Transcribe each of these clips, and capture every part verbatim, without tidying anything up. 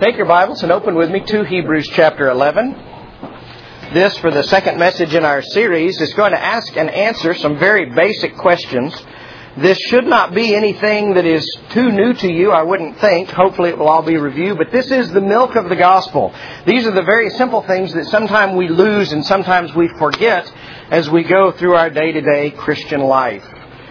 Take your Bibles and open with me to Hebrews chapter eleven. This, for the second message in our series, is going to ask and answer some very basic questions. This should not be anything that is too new to you, I wouldn't think. Hopefully it will all be reviewed. But this is the milk of the gospel. These are the very simple things that sometimes we lose and sometimes we forget as we go through our day-to-day Christian life.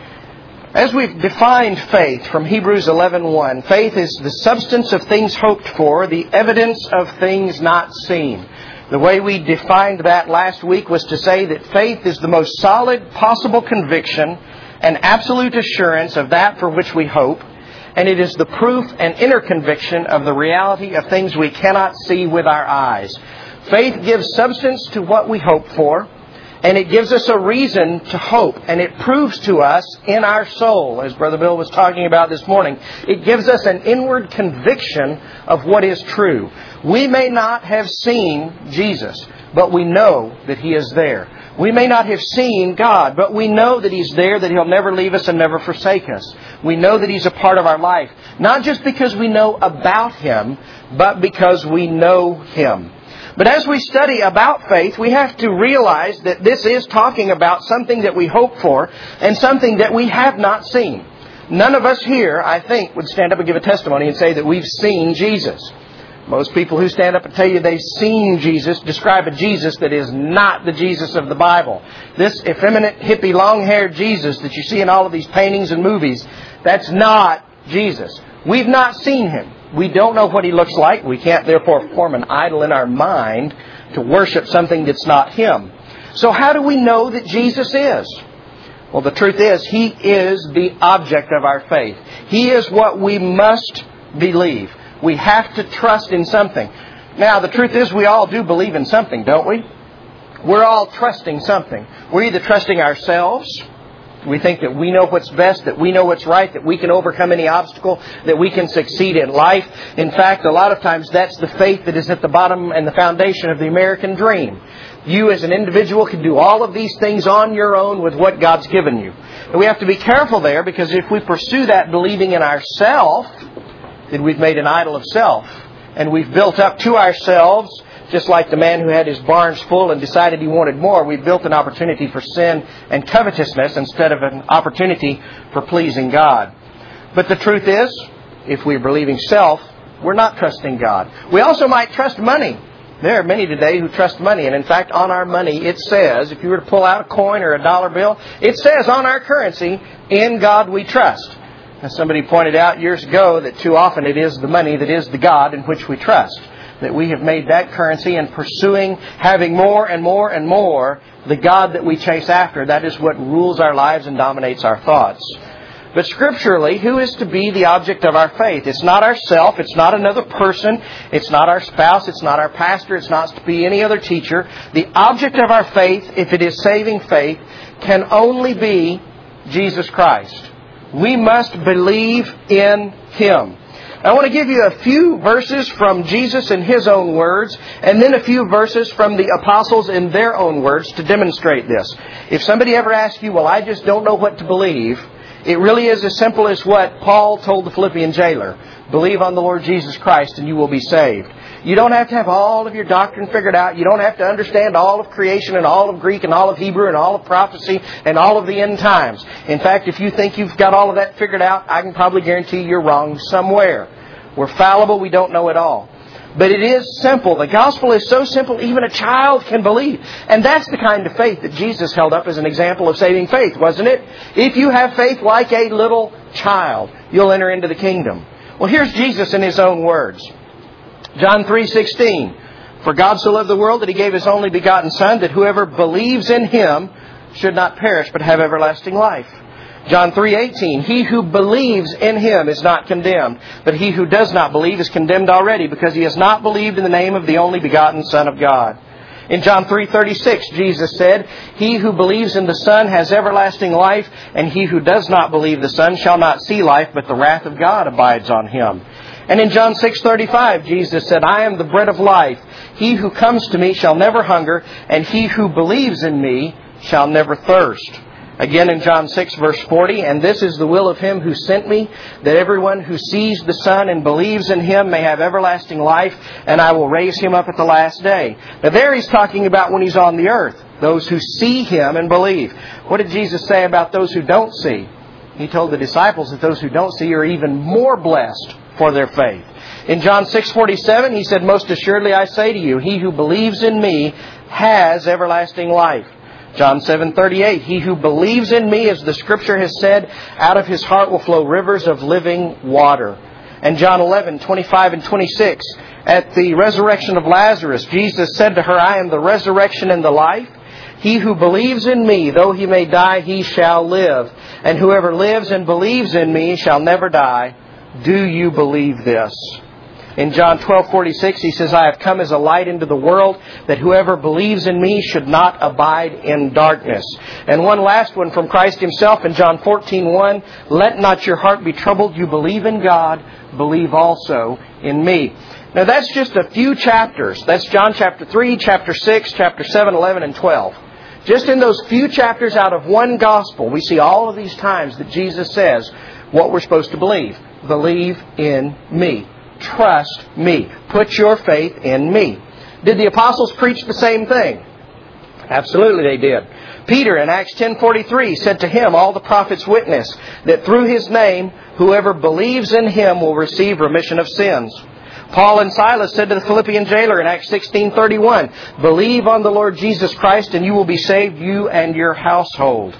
As we've defined faith from Hebrews eleven one, faith is the substance of things hoped for, the evidence of things not seen. The way we defined that last week was to say that faith is the most solid possible conviction and absolute assurance of that for which we hope, and it is the proof and inner conviction of the reality of things we cannot see with our eyes. Faith gives substance to what we hope for, and it gives us a reason to hope. And it proves to us in our soul, as Brother Bill was talking about this morning, it gives us an inward conviction of what is true. We may not have seen Jesus, but we know that He is there. We may not have seen God, but we know that He's there, that He'll never leave us and never forsake us. We know that He's a part of our life, not just because we know about Him, but because we know Him. But as we study about faith, we have to realize that this is talking about something that we hope for and something that we have not seen. None of us here, I think, would stand up and give a testimony and say that we've seen Jesus. Most people who stand up and tell you they've seen Jesus describe a Jesus that is not the Jesus of the Bible. This effeminate, hippie, long-haired Jesus that you see in all of these paintings and movies, that's not Jesus. We've not seen Him. We don't know what He looks like. We can't therefore form an idol in our mind to worship something that's not Him. So how do we know that Jesus is? Well, the truth is, He is the object of our faith. He is what we must believe. We have to trust in something. Now, the truth is, we all do believe in something, don't we? We're all trusting something. We're either trusting ourselves. We think that we know what's best, that we know what's right, that we can overcome any obstacle, that we can succeed in life. In fact, a lot of times that's the faith that is at the bottom and the foundation of the American dream. You as an individual can do all of these things on your own with what God's given you. And we have to be careful there, because if we pursue that believing in ourselves, then we've made an idol of self. And we've built up to ourselves, just like the man who had his barns full and decided he wanted more. We built an opportunity for sin and covetousness instead of an opportunity for pleasing God. But the truth is, if we're believing self, we're not trusting God. We also might trust money. There are many today who trust money. And in fact, on our money, it says, if you were to pull out a coin or a dollar bill, it says on our currency, "In God we trust." As somebody pointed out years ago, that too often it is the money that is the God in which we trust. That we have made that currency, and pursuing, having more and more and more, the God that we chase after, that is what rules our lives and dominates our thoughts. But scripturally, who is to be the object of our faith? It's not ourself, it's not another person, it's not our spouse, it's not our pastor, it's not to be any other teacher. The object of our faith, if it is saving faith, can only be Jesus Christ. We must believe in Him. I want to give you a few verses from Jesus in His own words, and then a few verses from the apostles in their own words to demonstrate this. If somebody ever asks you, well, I just don't know what to believe, it really is as simple as what Paul told the Philippian jailer. Believe on the Lord Jesus Christ and you will be saved. You don't have to have all of your doctrine figured out. You don't have to understand all of creation and all of Greek and all of Hebrew and all of prophecy and all of the end times. In fact, if you think you've got all of that figured out, I can probably guarantee you're wrong somewhere. We're fallible. We don't know it all. But it is simple. The gospel is so simple, even a child can believe. And that's the kind of faith that Jesus held up as an example of saving faith, wasn't it? If you have faith like a little child, you'll enter into the kingdom. Well, here's Jesus in His own words. John three sixteen. For God so loved the world that He gave His only begotten Son, that whoever believes in Him should not perish but have everlasting life. John three eighteen. He who believes in Him is not condemned, but he who does not believe is condemned already, because he has not believed in the name of the only begotten Son of God. In John three thirty-six, Jesus said, He who believes in the Son has everlasting life, and he who does not believe the Son shall not see life, but the wrath of God abides on him. And in John six thirty-five, Jesus said, I am the bread of life. He who comes to me shall never hunger, and he who believes in me shall never thirst. Again in John six, verse forty, and this is the will of Him who sent me, that everyone who sees the Son and believes in Him may have everlasting life, and I will raise him up at the last day. Now there He's talking about when He's on the earth, those who see Him and believe. What did Jesus say about those who don't see? He told the disciples that those who don't see are even more blessed for their faith. In John six forty-seven, He said, most assuredly I say to you, he who believes in me has everlasting life. John seven thirty-eight, he who believes in me, as the Scripture has said, out of his heart will flow rivers of living water. And John eleven twenty-five and twenty-six, at the resurrection of Lazarus, Jesus said to her, I am the resurrection and the life. He who believes in me, though he may die, he shall live. And whoever lives and believes in me shall never die. Do you believe this? In John twelve forty-six, He says, I have come as a light into the world, that whoever believes in me should not abide in darkness. And one last one from Christ Himself in John fourteen one, let not your heart be troubled. You believe in God, believe also in me. Now that's just a few chapters. That's John chapter three, chapter six, chapter seven, eleven, and twelve. Just in those few chapters out of one gospel, we see all of these times that Jesus says what we're supposed to believe. Believe in me. Trust me. Put your faith in me. Did the apostles preach the same thing? Absolutely they did. Peter in Acts ten forty-three said to him, all the prophets witness that through his name, whoever believes in Him will receive remission of sins. Paul and Silas said to the Philippian jailer in Acts sixteen thirty-one, believe on the Lord Jesus Christ and you will be saved, you and your household.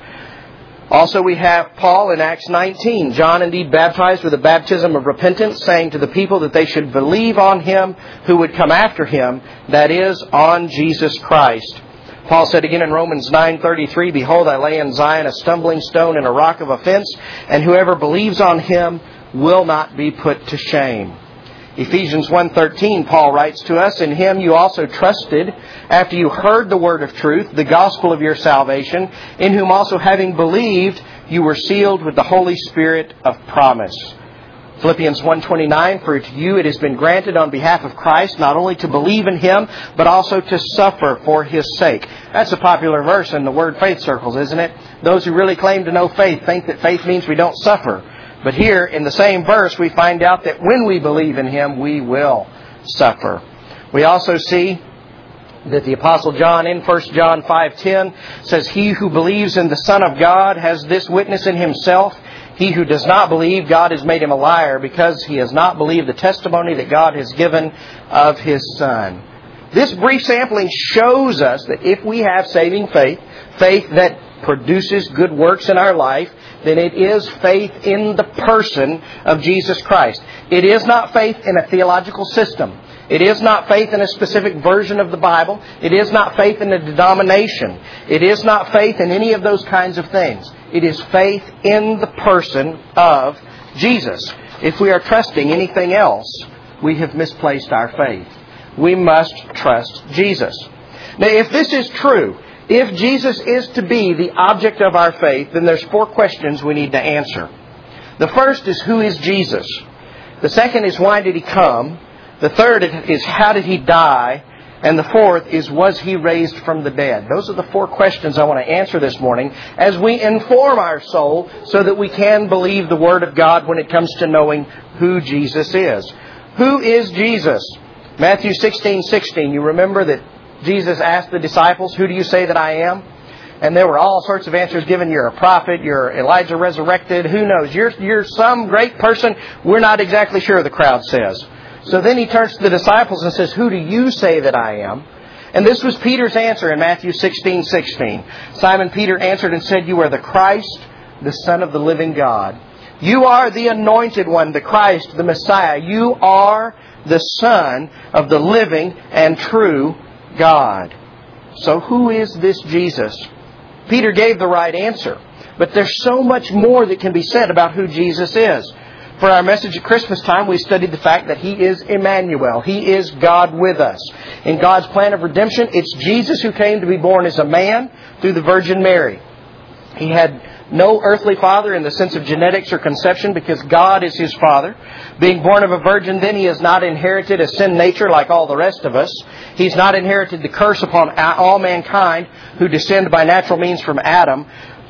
Also we have Paul in Acts nineteen. John indeed baptized with a baptism of repentance, saying to the people that they should believe on Him who would come after Him, that is, on Jesus Christ. Paul said again in Romans nine thirty-three, behold, I lay in Zion a stumbling stone and a rock of offense, and whoever believes on Him will not be put to shame. Ephesians one thirteen, Paul writes to us, in Him you also trusted, after you heard the word of truth, the gospel of your salvation, in whom also having believed, you were sealed with the Holy Spirit of promise. Philippians one twenty-nine, for to you it has been granted on behalf of Christ, not only to believe in Him, but also to suffer for His sake. That's a popular verse in the word faith circles, isn't it? Those who really claim to know faith think that faith means we don't suffer. But here, in the same verse, we find out that when we believe in Him, we will suffer. We also see that the Apostle John in First John five ten says, he who believes in the Son of God has this witness in himself. He who does not believe, God has made him a liar, because he has not believed the testimony that God has given of His Son. This brief sampling shows us that if we have saving faith, faith that produces good works in our life, then it is faith in the person of Jesus Christ. It is not faith in a theological system. It is not faith in a specific version of the Bible. It is not faith in a denomination. It is not faith in any of those kinds of things. It is faith in the person of Jesus. If we are trusting anything else, we have misplaced our faith. We must trust Jesus. Now, if this is true, if Jesus is to be the object of our faith, then there's four questions we need to answer. The first is, who is Jesus? The second is, why did He come? The third is, how did He die? And the fourth is, was He raised from the dead? Those are the four questions I want to answer this morning as we inform our soul so that we can believe the Word of God when it comes to knowing who Jesus is. Who is Jesus? Matthew sixteen sixteen, you remember that Jesus asked the disciples, who do you say that I am? And there were all sorts of answers given. You're a prophet, you're Elijah resurrected, who knows? You're, you're some great person. We're not exactly sure, the crowd says. So then He turns to the disciples and says, who do you say that I am? And this was Peter's answer in Matthew sixteen sixteen. Simon Peter answered and said, you are the Christ, the Son of the living God. You are the Anointed One, the Christ, the Messiah. You are the Son of the living and true God. So who is this Jesus? Peter gave the right answer. But there's so much more that can be said about who Jesus is. For our message at Christmas time, we studied the fact that He is Emmanuel. He is God with us. In God's plan of redemption, it's Jesus who came to be born as a man through the Virgin Mary. He had no earthly father in the sense of genetics or conception, because God is His Father. Being born of a virgin, then He has not inherited a sin nature like all the rest of us. He's not inherited the curse upon all mankind who descend by natural means from Adam.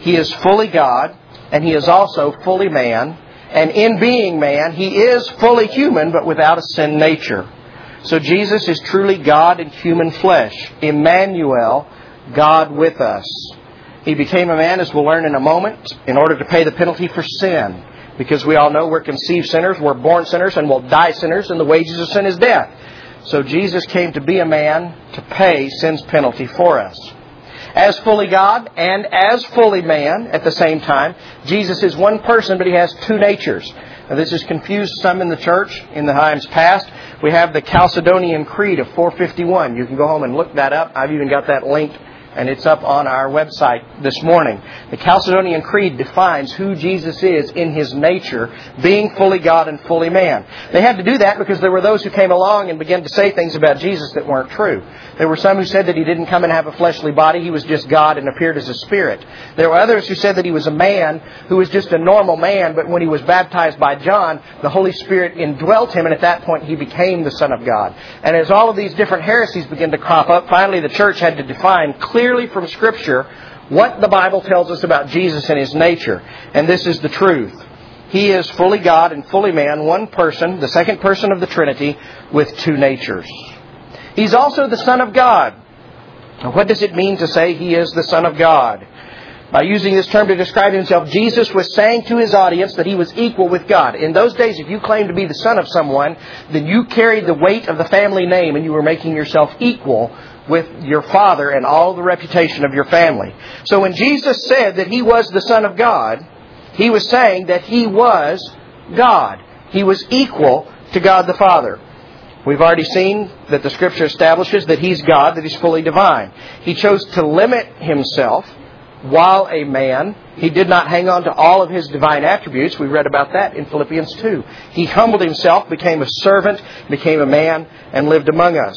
He is fully God, and He is also fully man. And in being man, He is fully human, but without a sin nature. So Jesus is truly God in human flesh. Emmanuel, God with us. He became a man, as we'll learn in a moment, in order to pay the penalty for sin. Because we all know we're conceived sinners, we're born sinners, and we'll die sinners, and the wages of sin is death. So Jesus came to be a man to pay sin's penalty for us. As fully God and as fully man at the same time, Jesus is one person, but He has two natures. Now, this has confused some in the church in the times past. We have the Chalcedonian Creed of four fifty-one. You can go home and look that up. I've even got that linked, and it's up on our website this morning. The Chalcedonian Creed defines who Jesus is in His nature, being fully God and fully man. They had to do that because there were those who came along and began to say things about Jesus that weren't true. There were some who said that He didn't come and have a fleshly body. He was just God and appeared as a spirit. There were others who said that He was a man who was just a normal man, but when He was baptized by John, the Holy Spirit indwelt Him, and at that point He became the Son of God. And as all of these different heresies began to crop up, finally the church had to define clearly Clearly from Scripture what the Bible tells us about Jesus and His nature. And this is the truth. He is fully God and fully man, one person, the second person of the Trinity, with two natures. He's also the Son of God. Now, what does it mean to say He is the Son of God? By using this term to describe Himself, Jesus was saying to His audience that He was equal with God. In those days, if you claimed to be the son of someone, then you carried the weight of the family name and you were making yourself equal with your father and all the reputation of your family. So when Jesus said that He was the Son of God, He was saying that He was God. He was equal to God the Father. We've already seen that the Scripture establishes that He's God, that He's fully divine. He chose to limit Himself while a man. He did not hang on to all of His divine attributes. We read about that in Philippians two. He humbled Himself, became a servant, became a man, and lived among us.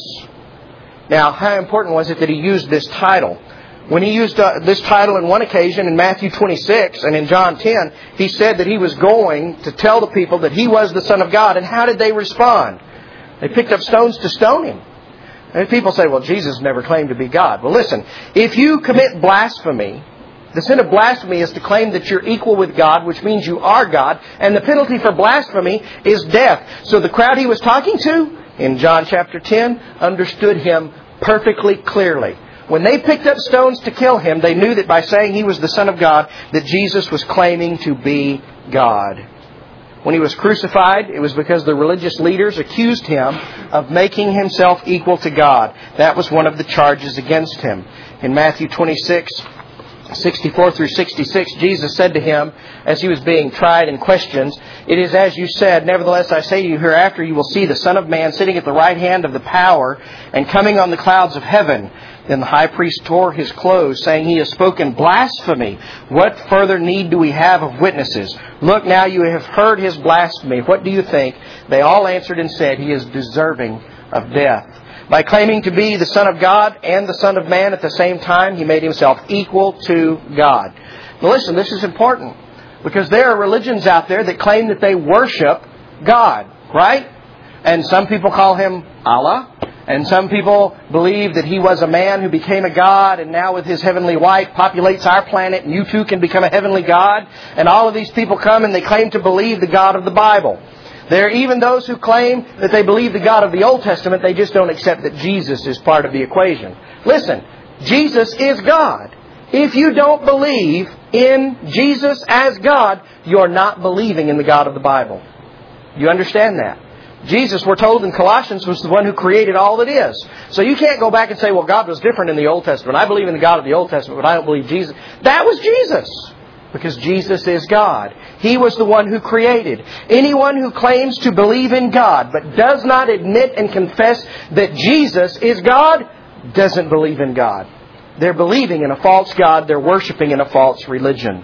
Now, how important was it that He used this title? When He used uh, this title in one occasion in Matthew twenty-six and in John ten, He said that He was going to tell the people that He was the Son of God. And how did they respond? They picked up stones to stone Him. And people say, well, Jesus never claimed to be God. Well, listen, if you commit blasphemy, the sin of blasphemy is to claim that you're equal with God, which means you are God. And the penalty for blasphemy is death. So the crowd He was talking to in John chapter ten understood Him perfectly clearly. When they picked up stones to kill Him, they knew that by saying He was the Son of God, that Jesus was claiming to be God. When He was crucified, it was because the religious leaders accused Him of making Himself equal to God. That was one of the charges against Him. In Matthew twenty-six, sixty-four through sixty-six, Jesus said to him, as He was being tried and questioned, "It is as you said, nevertheless I say to you, hereafter you will see the Son of Man sitting at the right hand of the power and coming on the clouds of heaven." Then the high priest tore his clothes, saying, "He has spoken blasphemy. What further need do we have of witnesses? Look now, you have heard his blasphemy. What do you think?" They all answered and said, "He is deserving of death." By claiming to be the Son of God and the Son of Man at the same time, He made Himself equal to God. Now listen, this is important, because there are religions out there that claim that they worship God, right? And some people call Him Allah. And some people believe that He was a man who became a God and now with His heavenly wife populates our planet and you too can become a heavenly God. And all of these people come and they claim to believe the God of the Bible. There are even those who claim that they believe the God of the Old Testament. They just don't accept that Jesus is part of the equation. Listen, Jesus is God. If you don't believe in Jesus as God, you're not believing in the God of the Bible. You understand that? Jesus, we're told in Colossians, was the one who created all that is. So you can't go back and say, well, God was different in the Old Testament. I believe in the God of the Old Testament, but I don't believe Jesus. That was Jesus. Because Jesus is God. He was the one who created. Anyone who claims to believe in God, but does not admit and confess that Jesus is God, doesn't believe in God. They're believing in a false God. They're worshiping in a false religion.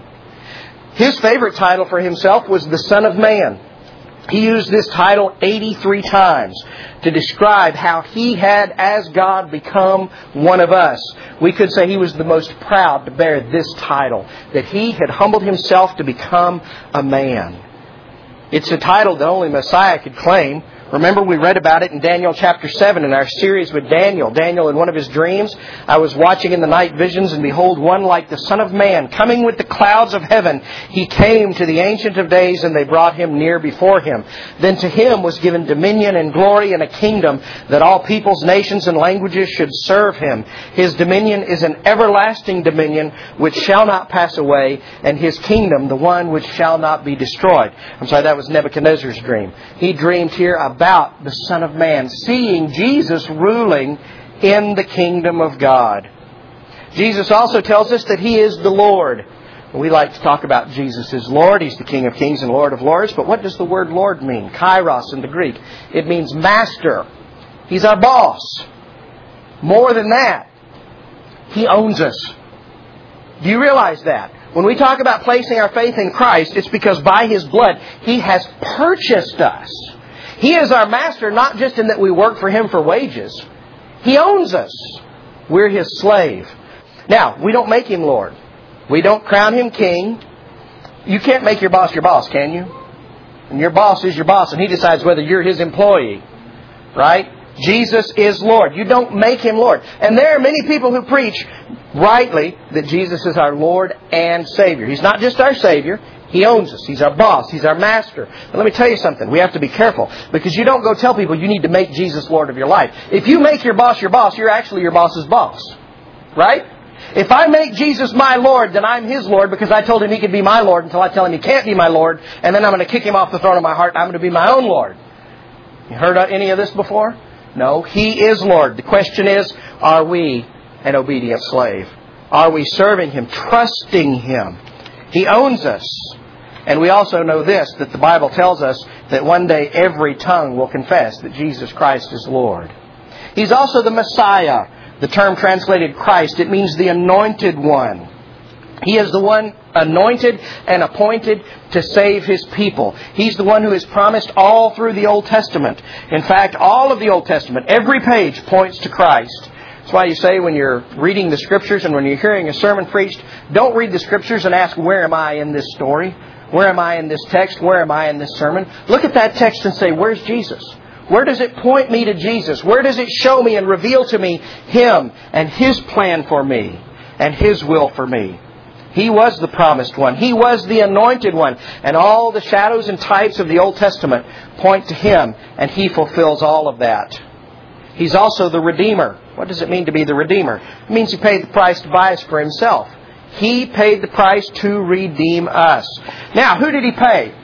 His favorite title for Himself was the Son of Man. He used this title eighty-three times to describe how He had, as God, become one of us. We could say He was the most proud to bear this title, that He had humbled Himself to become a man. It's a title that only Messiah could claim. Remember, we read about it in Daniel chapter seven in our series with Daniel. Daniel, in one of his dreams, I was watching in the night visions, and behold, one like the Son of Man, coming with the clouds of heaven. He came to the Ancient of Days, and they brought him near before him. Then to him was given dominion and glory and a kingdom, that all peoples, nations, and languages should serve him. His dominion is an everlasting dominion which shall not pass away, and his kingdom the one which shall not be destroyed. I'm sorry, that was Nebuchadnezzar's dream. He dreamed here about the Son of Man, seeing Jesus ruling in the kingdom of God. Jesus also tells us that He is the Lord. We like to talk about Jesus as Lord. He's the King of Kings and Lord of Lords. But what does the word Lord mean? Kairos in the Greek. It means master. He's our boss. More than that, He owns us. Do you realize that? When we talk about placing our faith in Christ, it's because by His blood, He has purchased us. He is our master, not just in that we work for Him for wages. He owns us. We're His slave. Now, we don't make Him Lord. We don't crown Him King. You can't make your boss your boss, can you? And your boss is your boss, and He decides whether you're His employee. Right? Jesus is Lord. You don't make Him Lord. And there are many people who preach rightly that Jesus is our Lord and Savior. He's not just our Savior. He owns us. He's our boss. He's our master. But let me tell you something. We have to be careful. Because you don't go tell people you need to make Jesus Lord of your life. If you make your boss your boss, you're actually your boss's boss. Right? If I make Jesus my Lord, then I'm His Lord because I told Him He could be my Lord until I tell Him He can't be my Lord. And then I'm going to kick Him off the throne of my heart and I'm going to be my own Lord. You heard any of this before? No. He is Lord. The question is, are we an obedient slave? Are we serving Him, trusting Him? He owns us. And we also know this, that the Bible tells us that one day every tongue will confess that Jesus Christ is Lord. He's also the Messiah. The term translated Christ, it means the anointed one. He is the one anointed and appointed to save His people. He's the one who is promised all through the Old Testament. In fact, all of the Old Testament, every page points to Christ. That's why you say when you're reading the Scriptures and when you're hearing a sermon preached, don't read the Scriptures and ask, where am I in this story? Where am I in this text? Where am I in this sermon? Look at that text and say, where's Jesus? Where does it point me to Jesus? Where does it show me and reveal to me Him and His plan for me and His will for me? He was the promised one. He was the anointed one. And all the shadows and types of the Old Testament point to Him, and He fulfills all of that. He's also the Redeemer. What does it mean to be the Redeemer? It means He paid the price to buy us for Himself. He paid the price to redeem us. Now, who did He pay?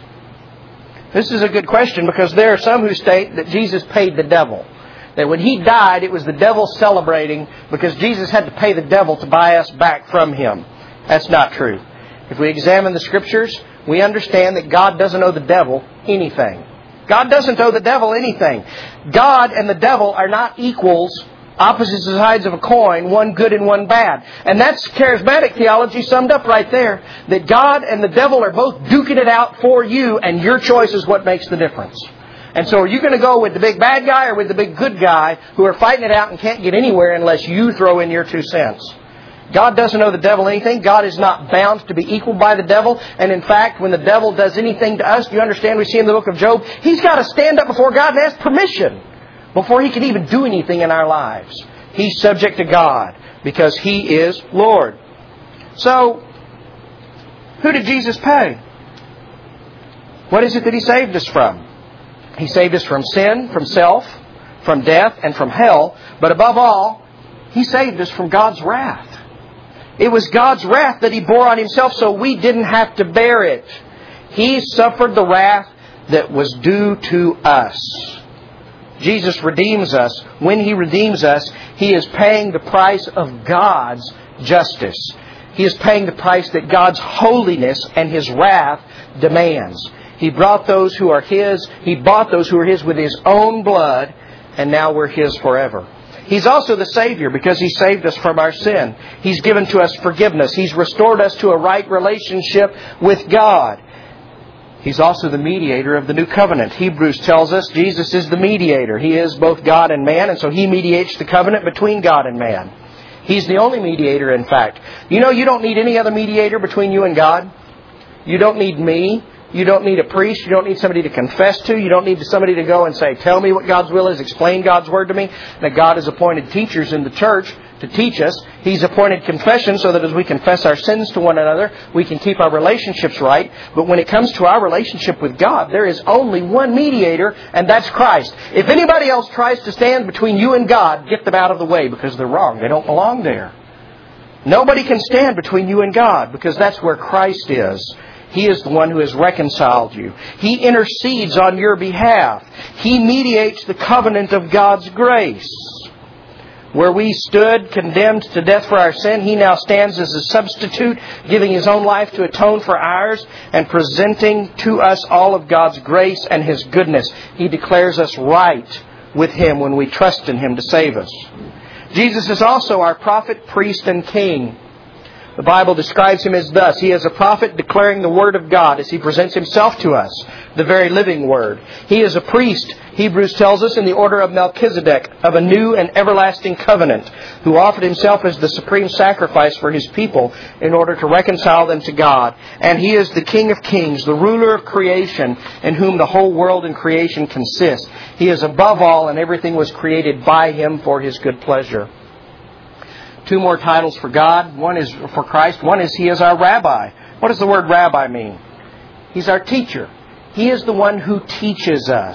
This is a good question because there are some who state that Jesus paid the devil. That when He died, it was the devil celebrating because Jesus had to pay the devil to buy us back from Him. That's not true. If we examine the Scriptures, we understand that God doesn't owe the devil anything. God doesn't owe the devil anything. God and the devil are not equals, opposite sides of a coin, one good and one bad. And that's charismatic theology summed up right there. That God and the devil are both duking it out for you, and your choice is what makes the difference. And so are you going to go with the big bad guy or with the big good guy who are fighting it out and can't get anywhere unless you throw in your two cents? God doesn't owe the devil anything. God is not bound to be equal by the devil. And in fact, when the devil does anything to us, do you understand we see in the book of Job, he's got to stand up before God and ask permission before he can even do anything in our lives. He's subject to God because He is Lord. So, who did Jesus pay? What is it that He saved us from? He saved us from sin, from self, from death, and from hell. But above all, He saved us from God's wrath. It was God's wrath that He bore on Himself so we didn't have to bear it. He suffered the wrath that was due to us. Jesus redeems us. When He redeems us, He is paying the price of God's justice. He is paying the price that God's holiness and His wrath demands. He brought those who are His, He bought those who are His with His own blood, and now we're His forever. He's also the Savior because He saved us from our sin. He's given to us forgiveness. He's restored us to a right relationship with God. He's also the mediator of the new covenant. Hebrews tells us Jesus is the mediator. He is both God and man, and so He mediates the covenant between God and man. He's the only mediator, in fact. You know, you don't need any other mediator between you and God. You don't need me. You don't need a priest. You don't need somebody to confess to. You don't need somebody to go and say, tell me what God's will is, explain God's Word to me. Now, God has appointed teachers in the church to teach us. He's appointed confession so that as we confess our sins to one another, we can keep our relationships right. But when it comes to our relationship with God, there is only one mediator, and that's Christ. If anybody else tries to stand between you and God, get them out of the way because they're wrong. They don't belong there. Nobody can stand between you and God because that's where Christ is. He is the one who has reconciled you. He intercedes on your behalf. He mediates the covenant of God's grace. Where we stood condemned to death for our sin, He now stands as a substitute, giving His own life to atone for ours and presenting to us all of God's grace and His goodness. He declares us right with Him when we trust in Him to save us. Jesus is also our prophet, priest, and king. The Bible describes Him as thus. He is a prophet declaring the Word of God as He presents Himself to us, the very living Word. He is a priest, Hebrews tells us, in the order of Melchizedek, of a new and everlasting covenant, who offered Himself as the supreme sacrifice for His people in order to reconcile them to God. And He is the King of kings, the ruler of creation, in whom the whole world and creation consists. He is above all, and everything was created by Him for His good pleasure. Two more titles for God. One is for Christ. One is He is our rabbi. What does the word rabbi mean? He's our teacher. He is the one who teaches us.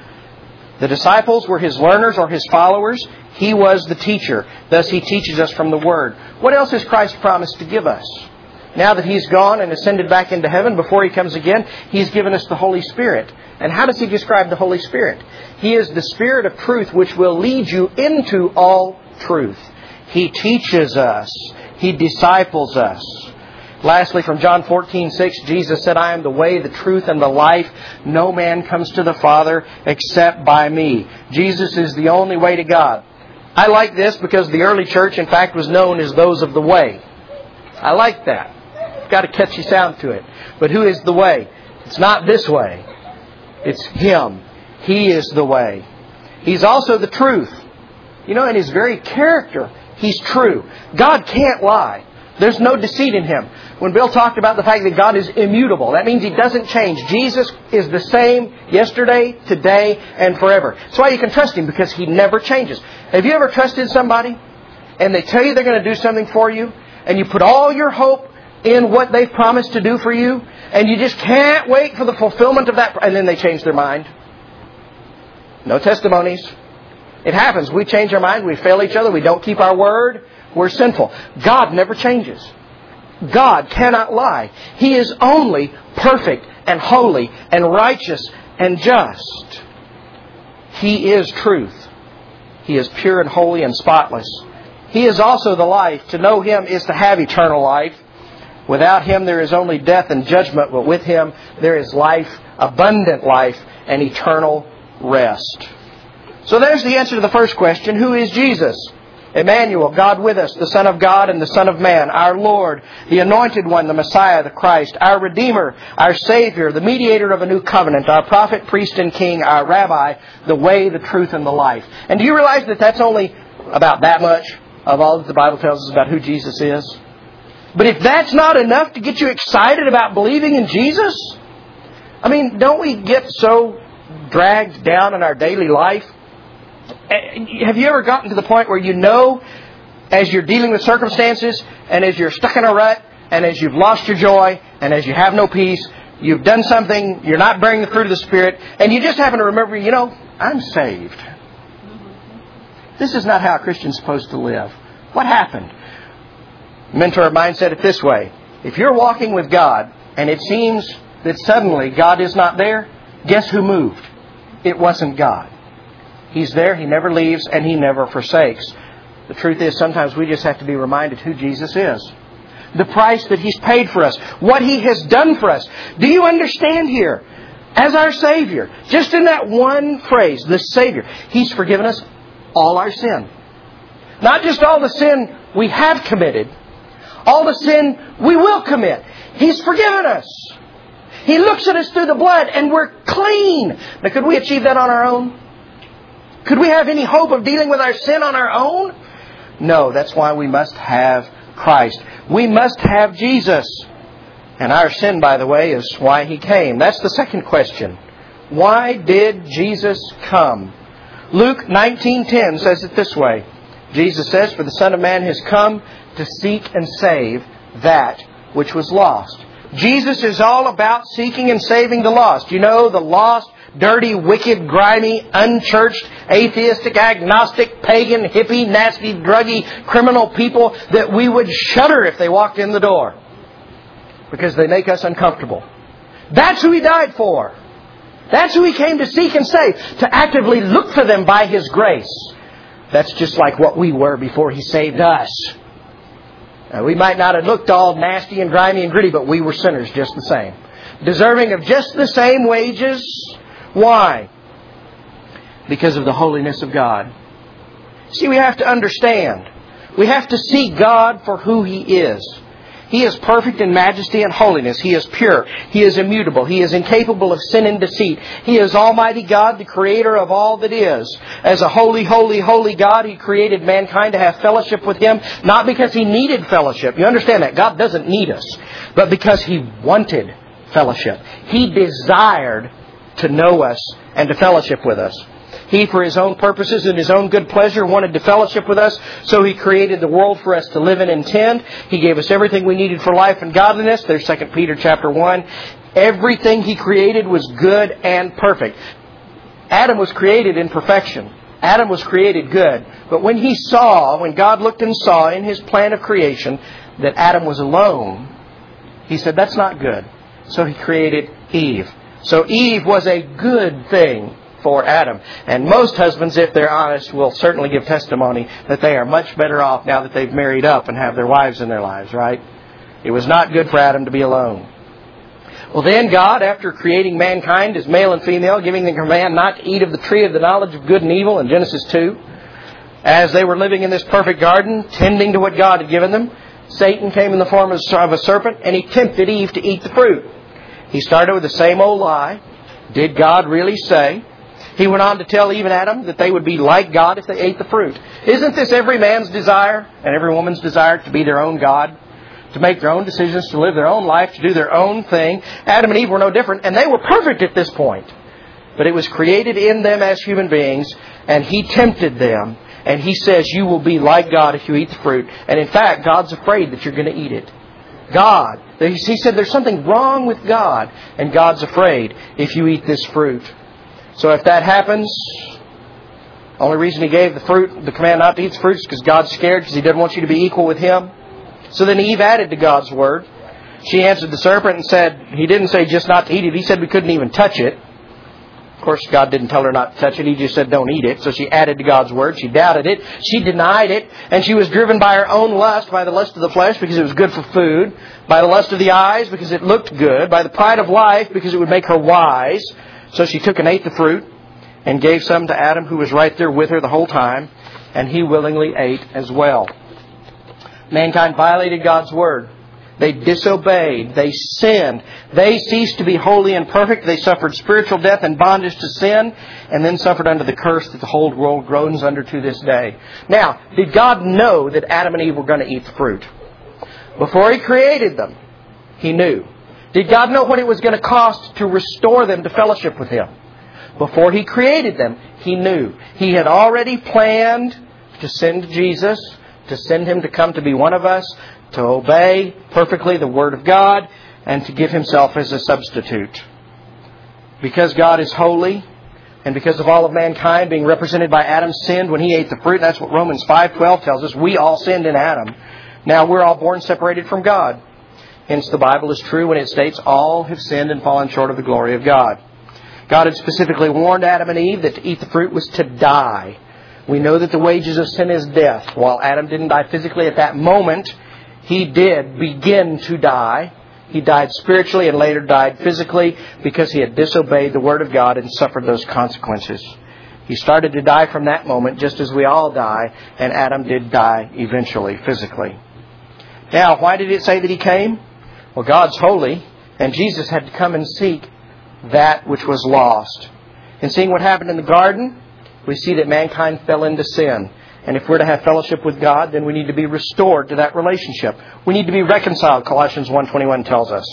The disciples were His learners or His followers. He was the teacher. Thus He teaches us from the Word. What else has Christ promised to give us? Now that He's gone and ascended back into heaven, before He comes again, He's given us the Holy Spirit. And how does He describe the Holy Spirit? He is the Spirit of truth which will lead you into all truth. He teaches us. He disciples us. Lastly, from John fourteen six, Jesus said, I am the way, the truth, and the life. No man comes to the Father except by me. Jesus is the only way to God. I like this because the early church, in fact, was known as those of the way. I like that. It's got a catchy sound to it. But who is the way? It's not this way. It's Him. He is the way. He's also the truth. You know, in His very character, He's true. God can't lie. There's no deceit in Him. When Bill talked about the fact that God is immutable, that means He doesn't change. Jesus is the same yesterday, today, and forever. That's why you can trust Him, because He never changes. Have you ever trusted somebody and they tell you they're going to do something for you, and you put all your hope in what they've promised to do for you, and you just can't wait for the fulfillment of that, and then they change their mind? No testimonies. It happens. We change our mind. We fail each other. We don't keep our word. We're sinful. God never changes. God cannot lie. He is only perfect and holy and righteous and just. He is truth. He is pure and holy and spotless. He is also the life. To know Him is to have eternal life. Without Him there is only death and judgment, but with Him there is life, abundant life, and eternal rest. So there's the answer to the first question. Who is Jesus? Emmanuel, God with us, the Son of God and the Son of Man, our Lord, the Anointed One, the Messiah, the Christ, our Redeemer, our Savior, the Mediator of a new covenant, our Prophet, Priest, and King, our Rabbi, the way, the truth, and the life. And do you realize that that's only about that much of all that the Bible tells us about who Jesus is? But if that's not enough to get you excited about believing in Jesus, I mean, don't we get so dragged down in our daily life? Have you ever gotten to the point where you know, as you're dealing with circumstances, and as you're stuck in a rut, and as you've lost your joy, and as you have no peace, you've done something, you're not bearing the fruit of the Spirit, and you just happen to remember, you know, I'm saved. This is not how a Christian's supposed to live. What happened? A mentor of mine said it this way. If you're walking with God, and it seems that suddenly God is not there, guess who moved? It wasn't God. He's there, He never leaves, and He never forsakes. The truth is, sometimes we just have to be reminded who Jesus is. The price that He's paid for us. What He has done for us. Do you understand here? As our Savior, just in that one phrase, the Savior, He's forgiven us all our sin. Not just all the sin we have committed, all the sin we will commit. He's forgiven us. He looks at us through the blood and we're clean. Now, could we achieve that on our own? Could we have any hope of dealing with our sin on our own? No, that's why we must have Christ. We must have Jesus. And our sin, by the way, is why He came. That's the second question. Why did Jesus come? Luke nineteen ten says it this way. Jesus says, "For the Son of Man has come to seek and save that which was lost." Jesus is all about seeking and saving the lost. You know, the lost, dirty, wicked, grimy, unchurched, atheistic, agnostic, pagan, hippie, nasty, druggy, criminal people that we would shudder if they walked in the door because they make us uncomfortable. That's who He died for. That's who He came to seek and save, to actively look for them by His grace. That's just like what we were before He saved us. Now, we might not have looked all nasty and grimy and gritty, but we were sinners just the same. Deserving of just the same wages. Why? Because of the holiness of God. See, we have to understand. We have to see God for who He is. He is perfect in majesty and holiness. He is pure. He is immutable. He is incapable of sin and deceit. He is Almighty God, the Creator of all that is. As a holy, holy, holy God, He created mankind to have fellowship with Him, not because He needed fellowship. You understand that? God doesn't need us. But because He wanted fellowship. He desired to know us and to fellowship with us. He, for His own purposes and His own good pleasure, wanted to fellowship with us, so He created the world for us to live in and tend. He gave us everything we needed for life and godliness. There's Second Peter chapter one. Everything He created was good and perfect. Adam was created in perfection. Adam was created good. But when he saw, when God looked and saw in His plan of creation that Adam was alone, He said, that's not good. So He created Eve. So Eve was a good thing for Adam. And most husbands, if they're honest, will certainly give testimony that they are much better off now that they've married up and have their wives in their lives, right? It was not good for Adam to be alone. Well, then God, after creating mankind as male and female, giving the command not to eat of the tree of the knowledge of good and evil in Genesis two, as they were living in this perfect garden, tending to what God had given them, Satan came in the form of a serpent and he tempted Eve to eat the fruit. He started with the same old lie. Did God really say? He went on to tell Eve and Adam that they would be like God if they ate the fruit. Isn't this every man's desire and every woman's desire, to be their own God? To make their own decisions, to live their own life, to do their own thing. Adam and Eve were no different, and they were perfect at this point. But it was created in them as human beings, and He tempted them. And He says, you will be like God if you eat the fruit. And in fact, God's afraid that you're going to eat it. God. He said there's something wrong with God, and God's afraid if you eat this fruit. So if that happens, the only reason He gave the fruit, the command not to eat the fruit, is because God's scared, because He doesn't want you to be equal with Him. So then Eve added to God's word. She answered the serpent and said, He didn't say just not to eat it. He said we couldn't even touch it. Of course, God didn't tell her not to touch it. He just said don't eat it. So she added to God's word. She doubted it. She denied it. And she was driven by her own lust, by the lust of the flesh, because it was good for food. By the lust of the eyes, because it looked good. By the pride of life, because it would make her wise. So she took and ate the fruit and gave some to Adam, who was right there with her the whole time, and he willingly ate as well. Mankind violated God's word. They disobeyed. They sinned. They ceased to be holy and perfect. They suffered spiritual death and bondage to sin, and then suffered under the curse that the whole world groans under to this day. Now, did God know that Adam and Eve were going to eat the fruit? Before He created them, He knew. Did God know what it was going to cost to restore them to fellowship with Him? Before He created them, He knew. He had already planned to send Jesus, to send Him to come to be one of us, to obey perfectly the Word of God, and to give Himself as a substitute. Because God is holy, and because of all of mankind being represented by Adam sinned when he ate the fruit, that's what Romans five twelve tells us. We all sinned in Adam. Now we're all born separated from God. Hence the Bible is true when it states all have sinned and fallen short of the glory of God. God had specifically warned Adam and Eve that to eat the fruit was to die. We know that the wages of sin is death. While Adam didn't die physically at that moment, he did begin to die. He died spiritually and later died physically because he had disobeyed the Word of God and suffered those consequences. He started to die from that moment, just as we all die, and Adam did die eventually, physically. Now, why did it say that He came? Well, God's holy, and Jesus had to come and seek that which was lost. In seeing what happened in the garden, we see that mankind fell into sin. And if we're to have fellowship with God, then we need to be restored to that relationship. We need to be reconciled, Colossians one twenty-one tells us.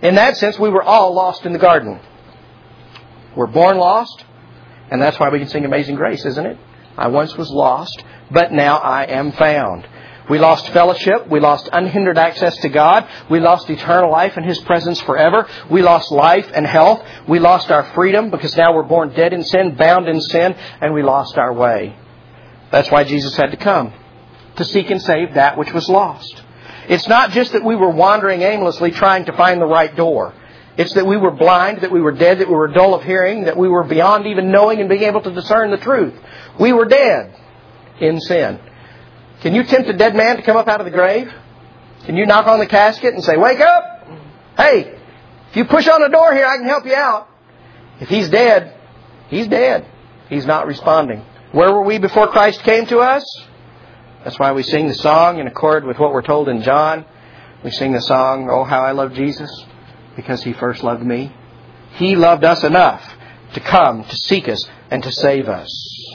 In that sense, we were all lost in the garden. We're born lost, and that's why we can sing Amazing Grace, isn't it? I once was lost, but now I am found. We lost fellowship. We lost unhindered access to God. We lost eternal life in His presence forever. We lost life and health. We lost our freedom because now we're born dead in sin, bound in sin, and we lost our way. That's why Jesus had to come, to seek and save that which was lost. It's not just that we were wandering aimlessly trying to find the right door. It's that we were blind, that we were dead, that we were dull of hearing, that we were beyond even knowing and being able to discern the truth. We were dead in sin. Can you tempt a dead man to come up out of the grave? Can you knock on the casket and say, "Wake up! Hey, if you push on the door here, I can help you out." If he's dead, he's dead. He's not responding. Where were we before Christ came to us? That's why we sing the song in accord with what we're told in John. We sing the song, "Oh, how I love Jesus, because He first loved me." He loved us enough to come, to seek us, and to save us.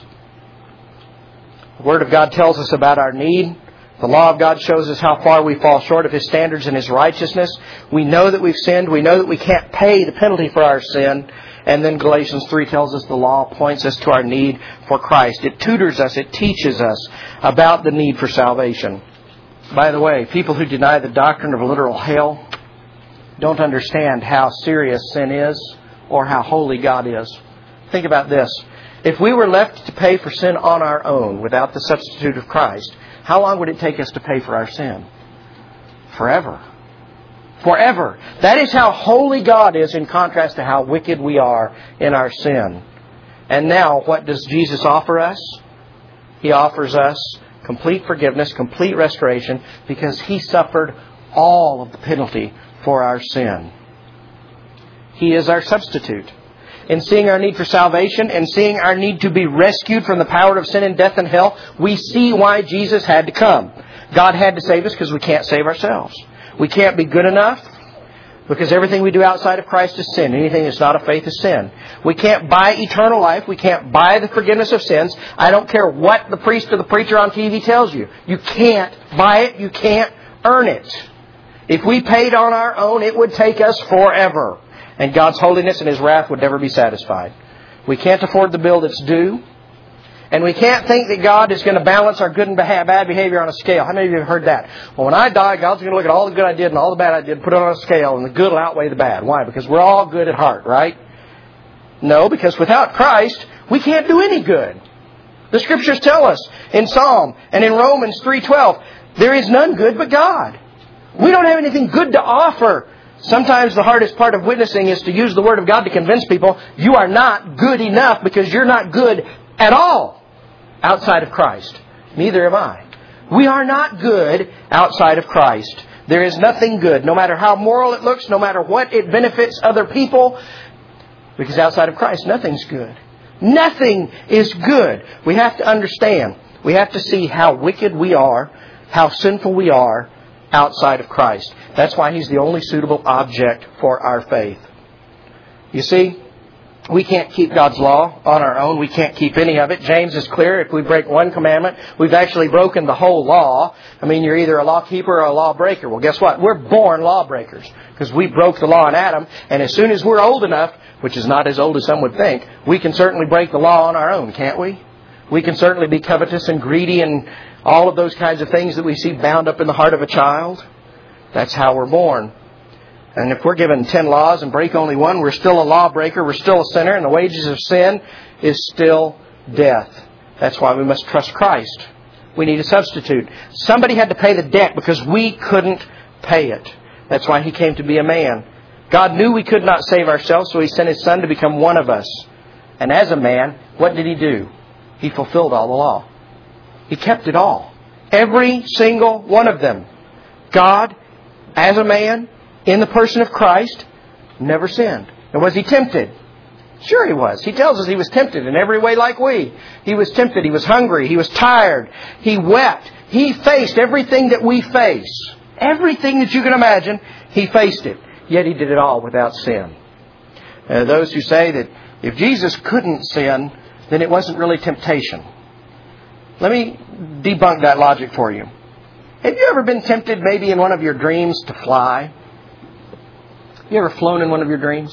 The Word of God tells us about our need. The law of God shows us how far we fall short of His standards and His righteousness. We know that we've sinned. We know that we can't pay the penalty for our sin. And then Galatians three tells us the law points us to our need for Christ. It tutors us. It teaches us about the need for salvation. By the way, people who deny the doctrine of literal hell don't understand how serious sin is or how holy God is. Think about this. If we were left to pay for sin on our own without the substitute of Christ, how long would it take us to pay for our sin? Forever. Forever. That is how holy God is in contrast to how wicked we are in our sin. And now, what does Jesus offer us? He offers us complete forgiveness, complete restoration, because He suffered all of the penalty for our sin. He is our substitute. In seeing our need for salvation and seeing our need to be rescued from the power of sin and death and hell, we see why Jesus had to come. God had to save us because we can't save ourselves. We can't be good enough because everything we do outside of Christ is sin. Anything that's not of faith is sin. We can't buy eternal life. We can't buy the forgiveness of sins. I don't care what the priest or the preacher on T V tells you. You can't buy it. You can't earn it. If we paid on our own, it would take us forever. And God's holiness and His wrath would never be satisfied. We can't afford the bill that's due. And we can't think that God is going to balance our good and bad behavior on a scale. How many of you have heard that? Well, when I die, God's going to look at all the good I did and all the bad I did, put it on a scale, and the good will outweigh the bad. Why? Because we're all good at heart, right? No, because without Christ, we can't do any good. The Scriptures tell us in Psalm and in Romans three twelve, there is none good but God. We don't have anything good to offer. Sometimes the hardest part of witnessing is to use the Word of God to convince people you are not good enough because you're not good at all outside of Christ. Neither am I. We are not good outside of Christ. There is nothing good, no matter how moral it looks, no matter what it benefits other people, because outside of Christ, nothing's good. Nothing is good. We have to understand. We have to see how wicked we are, how sinful we are outside of Christ. That's why He's the only suitable object for our faith. You see, we can't keep God's law on our own. We can't keep any of it. James is clear. If we break one commandment, we've actually broken the whole law. I mean, you're either a law keeper or a law breaker. Well, guess what? We're born lawbreakers because we broke the law in Adam. And as soon as we're old enough, which is not as old as some would think, we can certainly break the law on our own, can't we? We can certainly be covetous and greedy and all of those kinds of things that we see bound up in the heart of a child. That's how we're born. And if we're given ten laws and break only one, we're still a lawbreaker, we're still a sinner, and the wages of sin is still death. That's why we must trust Christ. We need a substitute. Somebody had to pay the debt because we couldn't pay it. That's why He came to be a man. God knew we could not save ourselves, so He sent His Son to become one of us. And as a man, what did He do? He fulfilled all the law. He kept it all. Every single one of them. God, as a man, in the person of Christ, never sinned. And was He tempted? Sure He was. He tells us He was tempted in every way like we. He was tempted. He was hungry. He was tired. He wept. He faced everything that we face. Everything that you can imagine, He faced it. Yet He did it all without sin. Uh, those who say that if Jesus couldn't sin, then it wasn't really temptation. Let me debunk that logic for you. Have you ever been tempted maybe in one of your dreams to fly? You ever flown in one of your dreams?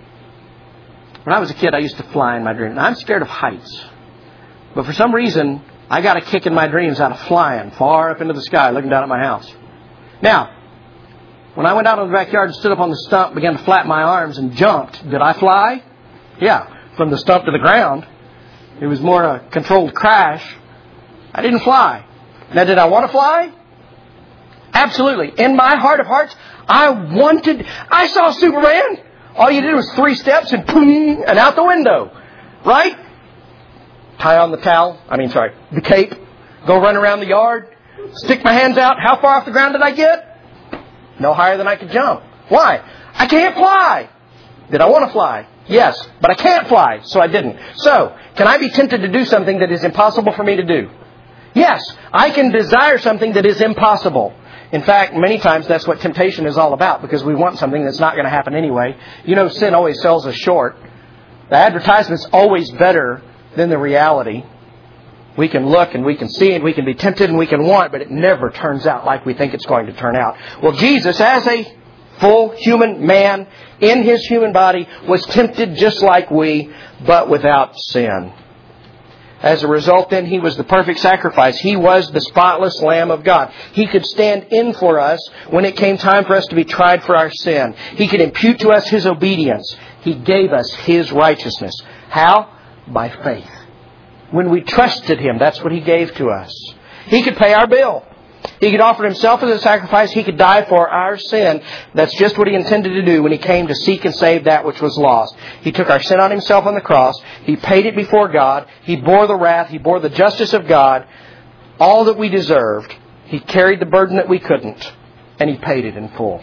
When I was a kid, I used to fly in my dreams. I'm scared of heights. But for some reason, I got a kick in my dreams out of flying far up into the sky, looking down at my house. Now, when I went out in the backyard and stood up on the stump, began to flap my arms and jumped, did I fly? Yeah, from the stump to the ground. It was more a controlled crash. I didn't fly. Now, did I want to fly? Absolutely. In my heart of hearts, I wanted... I saw Superman. All you did was three steps and boom, and out the window. Right? Tie on the towel. I mean, sorry, the cape. Go run around the yard. Stick my hands out. How far off the ground did I get? No higher than I could jump. Why? I can't fly. Did I want to fly? Yes, but I can't fly, so I didn't. So, can I be tempted to do something that is impossible for me to do? Yes, I can desire something that is impossible. In fact, many times that's what temptation is all about, because we want something that's not going to happen anyway. You know, sin always sells us short. The advertisement's always better than the reality. We can look and we can see and we can be tempted and we can want, but it never turns out like we think it's going to turn out. Well, Jesus, as a full human man in His human body, was tempted just like we, but without sin. As a result, then, He was the perfect sacrifice. He was the spotless Lamb of God. He could stand in for us when it came time for us to be tried for our sin. He could impute to us His obedience. He gave us His righteousness. How? By faith. When we trusted Him, that's what He gave to us. He could pay our bill. He could offer Himself as a sacrifice. He could die for our sin. That's just what He intended to do when He came to seek and save that which was lost. He took our sin on Himself on the cross. He paid it before God. He bore the wrath. He bore the justice of God. All that we deserved. He carried the burden that we couldn't. And He paid it in full.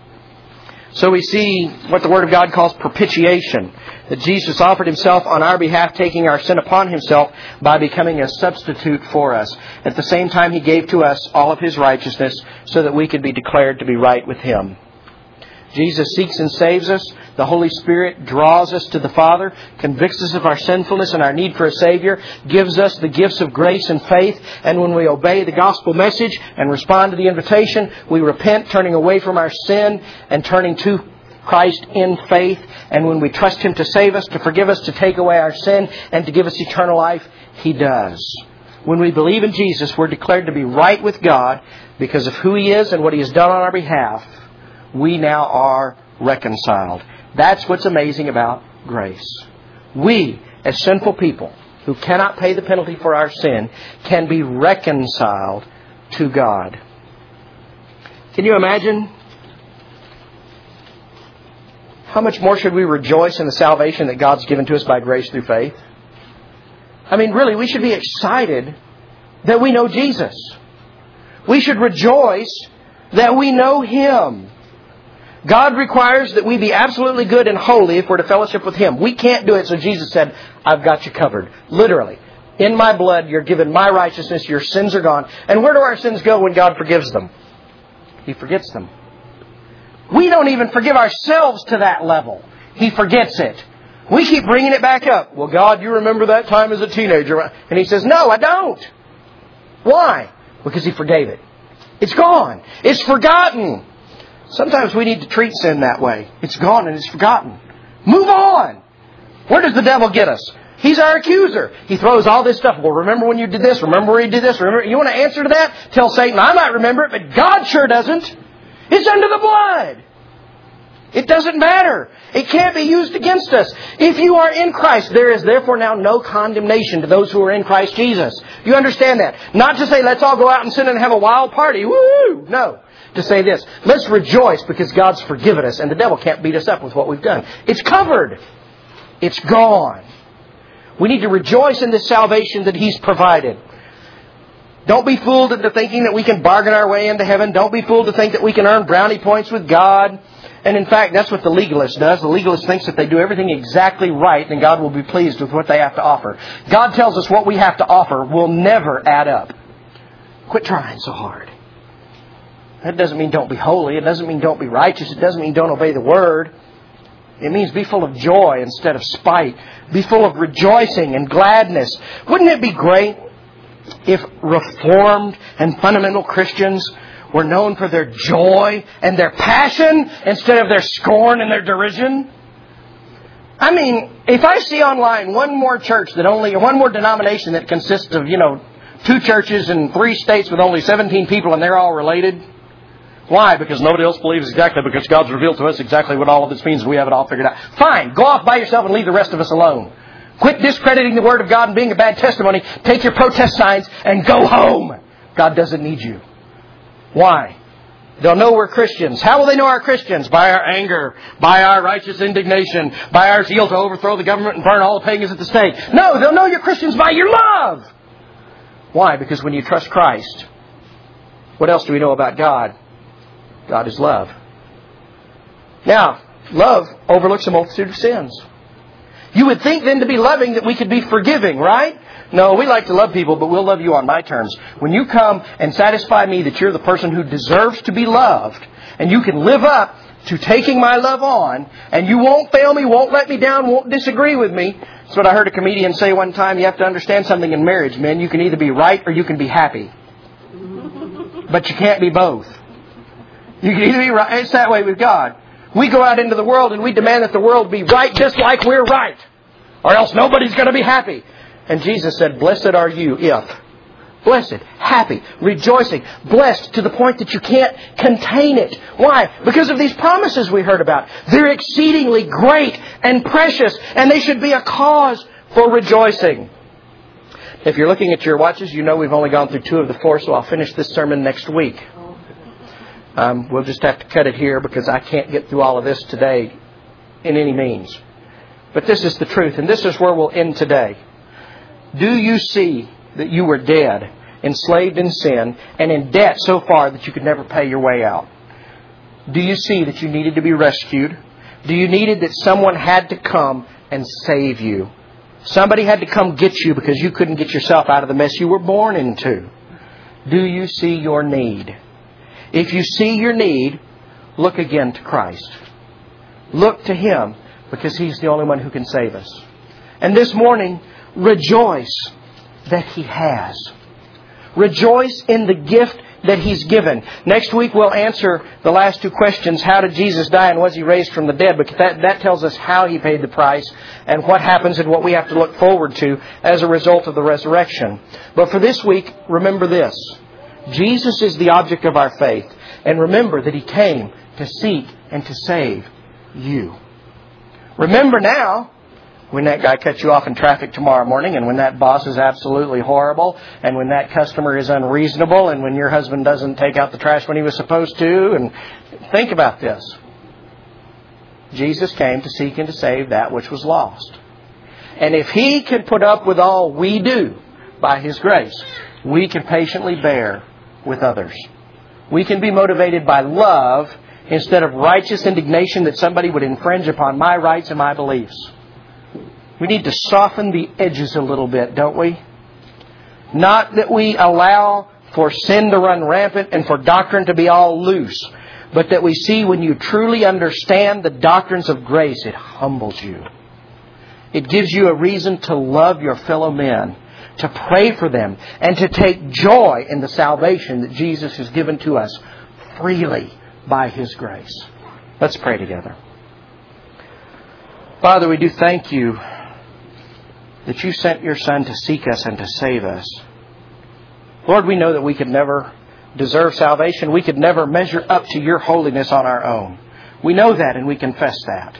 So we see what the Word of God calls propitiation. That Jesus offered Himself on our behalf, taking our sin upon Himself by becoming a substitute for us. At the same time, He gave to us all of His righteousness so that we could be declared to be right with Him. Jesus seeks and saves us. The Holy Spirit draws us to the Father, convicts us of our sinfulness and our need for a Savior, gives us the gifts of grace and faith, and when we obey the gospel message and respond to the invitation, we repent, turning away from our sin and turning to Christ in faith. And when we trust Him to save us, to forgive us, to take away our sin, and to give us eternal life, He does. When we believe in Jesus, we're declared to be right with God because of who He is and what He has done on our behalf. We now are reconciled. That's what's amazing about grace. We, as sinful people who cannot pay the penalty for our sin, can be reconciled to God. Can you imagine? How much more should we rejoice in the salvation that God's given to us by grace through faith? I mean, really, we should be excited that we know Jesus. We should rejoice that we know Him. God requires that we be absolutely good and holy if we're to fellowship with Him. We can't do it, so Jesus said, I've got you covered. Literally. In my blood, you're given my righteousness, your sins are gone. And where do our sins go when God forgives them? He forgets them. We don't even forgive ourselves to that level. He forgets it. We keep bringing it back up. Well, God, you remember that time as a teenager. And He says, no, I don't. Why? Because He forgave it. It's gone. It's forgotten. Sometimes we need to treat sin that way. It's gone and it's forgotten. Move on. Where does the devil get us? He's our accuser. He throws all this stuff. Well, remember when you did this? Remember where you did this? Remember? You want to answer to that? Tell Satan, I might remember it, but God sure doesn't. It's under the blood. It doesn't matter. It can't be used against us. If you are in Christ, there is therefore now no condemnation to those who are in Christ Jesus. You understand that? Not to say, let's all go out and sin and have a wild party. Woo! No. To say this, let's rejoice because God's forgiven us and the devil can't beat us up with what we've done. It's covered. It's gone. We need to rejoice in this salvation that He's provided. Don't be fooled into thinking that we can bargain our way into heaven. Don't be fooled to think that we can earn brownie points with God. And in fact, that's what the legalist does. The legalist thinks if they do everything exactly right, then God will be pleased with what they have to offer. God tells us what we have to offer will never add up. Quit trying so hard. That doesn't mean don't be holy. It doesn't mean don't be righteous. It doesn't mean don't obey the Word. It means be full of joy instead of spite. Be full of rejoicing and gladness. Wouldn't it be great if Reformed and fundamental Christians were known for their joy and their passion instead of their scorn and their derision? I mean, if I see online one more church that only, one more denomination that consists of, you know, two churches in three states with only seventeen people and they're all related. Why? Because nobody else believes exactly, because God's revealed to us exactly what all of this means and we have it all figured out. Fine, go off by yourself and leave the rest of us alone. Quit discrediting the Word of God and being a bad testimony. Take your protest signs and go home. God doesn't need you. Why? They'll know we're Christians. How will they know our Christians? By our anger, by our righteous indignation, by our zeal to overthrow the government and burn all the pagans at the stake. No, they'll know you're Christians by your love. Why? Because when you trust Christ, what else do we know about God? God is love. Now, love overlooks a multitude of sins. You would think then to be loving that we could be forgiving, right? No, we like to love people, but we'll love you on my terms. When you come and satisfy me that you're the person who deserves to be loved, and you can live up to taking my love on, and you won't fail me, won't let me down, won't disagree with me. That's what I heard a comedian say one time. You have to understand something in marriage, men. You can either be right or you can be happy. But you can't be both. You can either be right. It's that way with God. We go out into the world and we demand that the world be right just like we're right. Or else nobody's going to be happy. And Jesus said, blessed are you if. Blessed, happy, rejoicing, blessed to the point that you can't contain it. Why? Because of these promises we heard about. They're exceedingly great and precious, and they should be a cause for rejoicing. If you're looking at your watches, you know we've only gone through two of the four, so I'll finish this sermon next week. Um, we'll just have to cut it here because I can't get through all of this today in any means. But this is the truth, and this is where we'll end today. Do you see that you were dead, enslaved in sin, and in debt so far that you could never pay your way out? Do you see that you needed to be rescued? Do you needed that someone had to come and save you? Somebody had to come get you because you couldn't get yourself out of the mess you were born into. Do you see your need? If you see your need, look again to Christ. Look to Him because He's the only one who can save us. And this morning, rejoice that He has. Rejoice in the gift that He's given. Next week we'll answer the last two questions. How did Jesus die and was He raised from the dead? Because that, that tells us how He paid the price and what happens and what we have to look forward to as a result of the resurrection. But for this week, remember this. Jesus is the object of our faith. And remember that He came to seek and to save you. Remember now, when that guy cuts you off in traffic tomorrow morning, and when that boss is absolutely horrible, and when that customer is unreasonable, and when your husband doesn't take out the trash when he was supposed to, and think about this. Jesus came to seek and to save that which was lost. And if He can put up with all we do by His grace, we can patiently bear with others. We can be motivated by love instead of righteous indignation that somebody would infringe upon my rights and my beliefs. We need to soften the edges a little bit, don't we? Not that we allow for sin to run rampant and for doctrine to be all loose, but that we see when you truly understand the doctrines of grace, it humbles you. It gives you a reason to love your fellow men, to pray for them, and to take joy in the salvation that Jesus has given to us freely by His grace. Let's pray together. Father, we do thank You that You sent Your Son to seek us and to save us. Lord, we know that we could never deserve salvation. We could never measure up to Your holiness on our own. We know that and we confess that.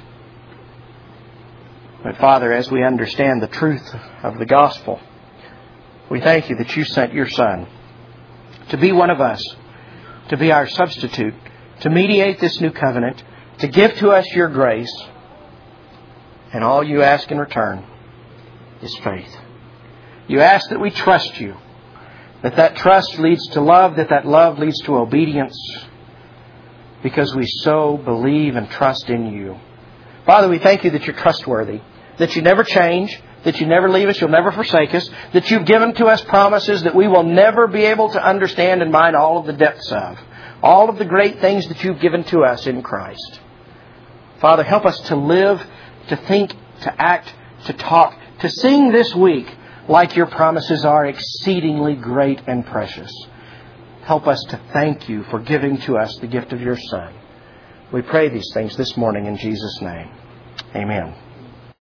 But Father, as we understand the truth of the gospel, we thank You that You sent Your Son to be one of us, to be our substitute, to mediate this new covenant, to give to us Your grace. And all You ask in return is faith. You ask that we trust You, that that trust leads to love, that that love leads to obedience, because we so believe and trust in You. Father, we thank You that You're trustworthy, that You never change, that You never leave us, You'll never forsake us, that You've given to us promises that we will never be able to understand and mind all of the depths of, all of the great things that You've given to us in Christ. Father, help us to live, to think, to act, to talk, to sing this week like Your promises are exceedingly great and precious. Help us to thank You for giving to us the gift of Your Son. We pray these things this morning in Jesus' name. Amen.